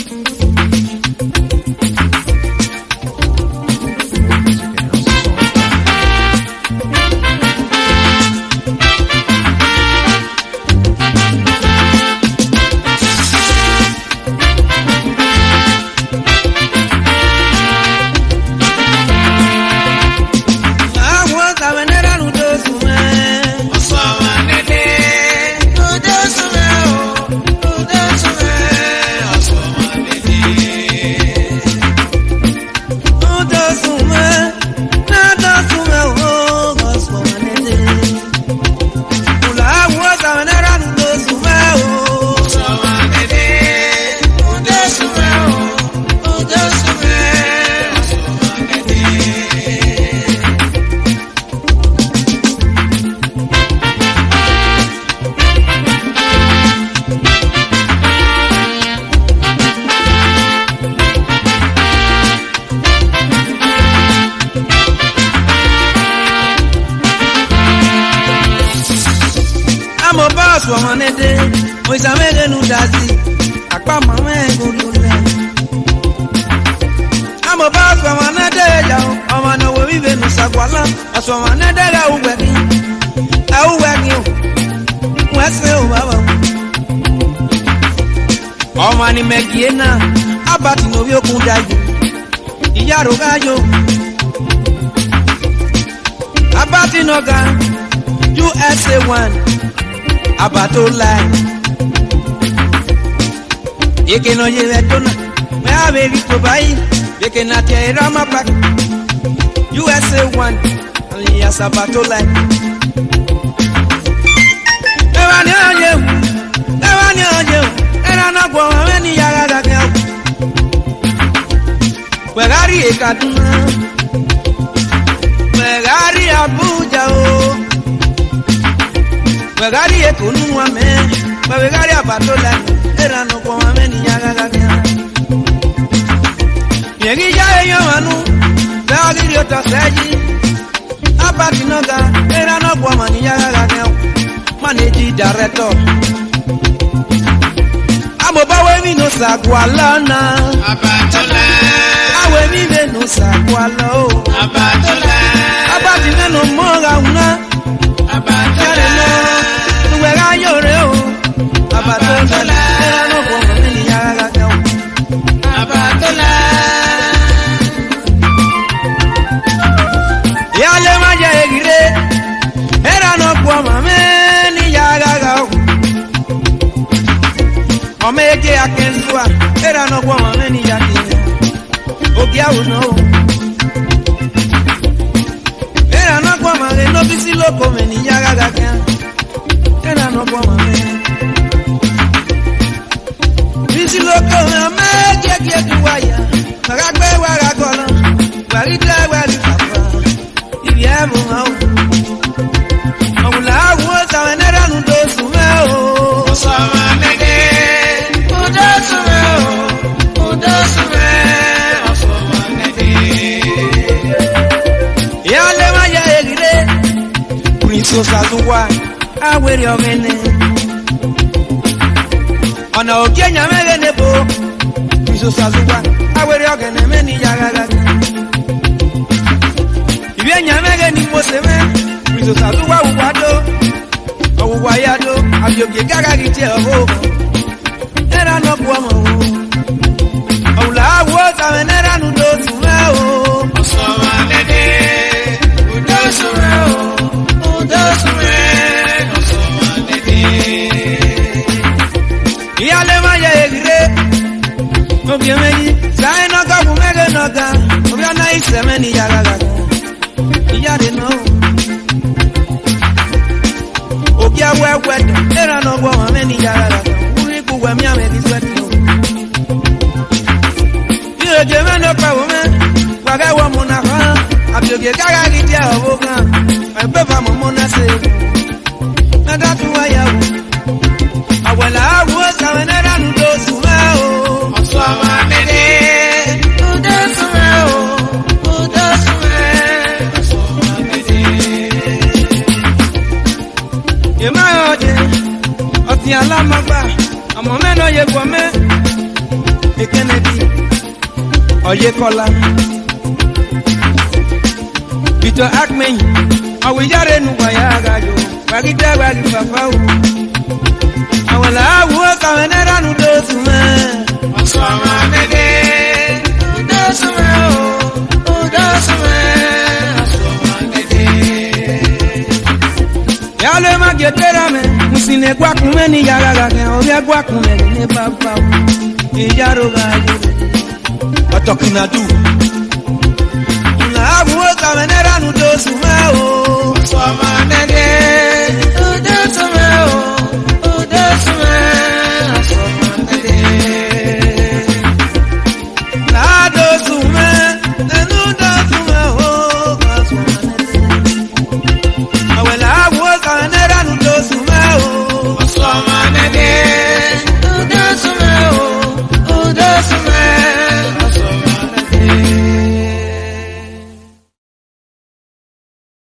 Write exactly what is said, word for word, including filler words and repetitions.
Womanede, Moisamede Nudazi, Akpa Mama Gulule. I'm a boss for Manade, I'm on a way with Nusaguala, as for Manade, I will wed you. I will wed you. What's the Baba? Oh, Mani Megiena, Abati Novio Kundayu, Yarogayo, Abati Noga, U S A one. Abatola Yeke no lleve tona Me ha bebido bai Yeke na tierra mapa U S A one Alias Abatola Ewa ni oye Ewa ni oye Era na kwa wameni yaga gageo Wegari ekatuna Wegari Abuja o Wegari ekunu ame, wegari abatola, era no kwa ame ni yaga gaga. Yegi ya eyo anu, wegari yota seji, abati noga, era no kwa mani yaga gaga. Manage director. Amo bawe mi no sakwala na, abatola. Awe mi ve no sakwala o, abatola. Abati neno moga una, abatola. Wega yoreo Abatola Era no como ni yaga gao Abatola Ya le maya egire Era no como ni yaga gao Omeke akenzua Era no como ni yaga Okia uno Era no como no bisi loco ni yaga gao Era no kwa mame Bisi loko mame Jeki eki waya Magakwe wagakono Warita warikapa Ibi ebu mao Omula uosa wenera nudosu meo Osama nege Udosu meo Udosu meo Osama nege Yale maya egire Prince Osazuwa Aweri ogene Ona okenya megene bo Miso sazuwa Aweri ogene meni yagaga Ibenya megene moseme Miso sazuwa uwado Uwayado Abyoge gaga gite oho Era no kwamo Oula woza wenera nudosu meo Osowa nede Udosu meo Udosu meo Iyale maya egire Obiemeni Sae noga bumege noga Obiana isemeni yagaga Iyade no Obia wewed Era no gwa mameni yagaga Uri kuwe miyame disweti no Iyo jeme no kwa wume Wage wa muna ha Abyoge gaga gitia oboga Ebeba momona se Nada tuwa yawo Awela awosa wenera nudosu meo Oswama nede Nudosu meo Nudosu meo Oswama nede Yema yoje Oti alama ba Amo meno ye kwa me Kennedy Oyekola Peter Akmeyi awiyare nuwaya gajo wagide wagi papa u awala wo kawenera nu dosume osama nege dosume o dosume osama nege yale magetera me musine gwa kumeni yagaga ke o gwa kumeni ne papa u iyaro gajo atokina du na wo kawenera nu dosume o Swama nege, uda sume o, uda sume